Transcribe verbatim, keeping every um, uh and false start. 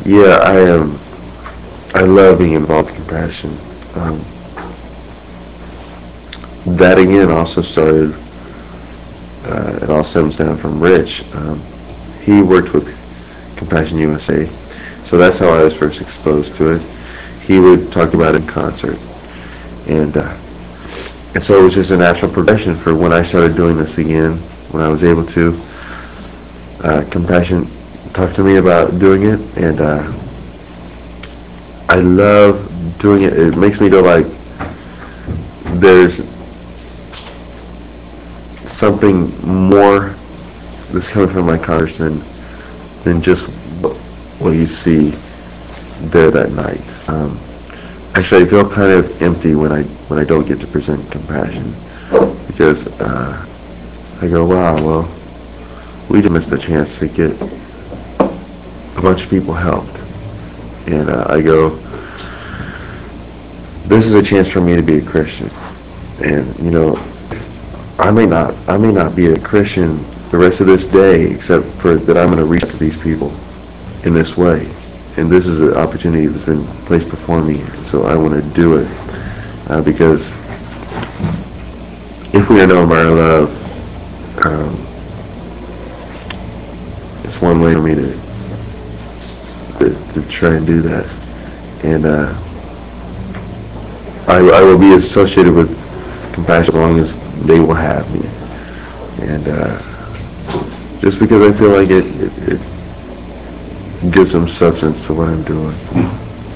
Yeah, I am. I love being involved in compassion. Um, that again also started. Uh, it all stems down from Rich. Um, he worked with Compassion U S A, so that's how I was first exposed to it. He would talk about it in concert, and uh, and so it was just a natural progression for when I started doing this again. When I was able to, uh, Compassion talked to me about doing it, and uh, I love doing it. It makes me feel like there's something more that's coming from my conscious than than just what you see there that night. Um, actually, I feel kind of empty when I when I don't get to present compassion because uh, I go, wow, well, we just missed a chance to get a bunch of people helped, and uh, I go, this is a chance for me to be a Christian, and you know, I may not I may not be a Christian the rest of this day, except for that I'm going to reach out to these people in this way. And this is an opportunity that's been placed before me, so I want to do it. Uh, because if we are known by our love, um, it's one way for me to, to, to try and do that. And uh, I, I will be associated with compassion as long as they will have me. And uh, just because I feel like it, it, it gives some substance to what I'm doing.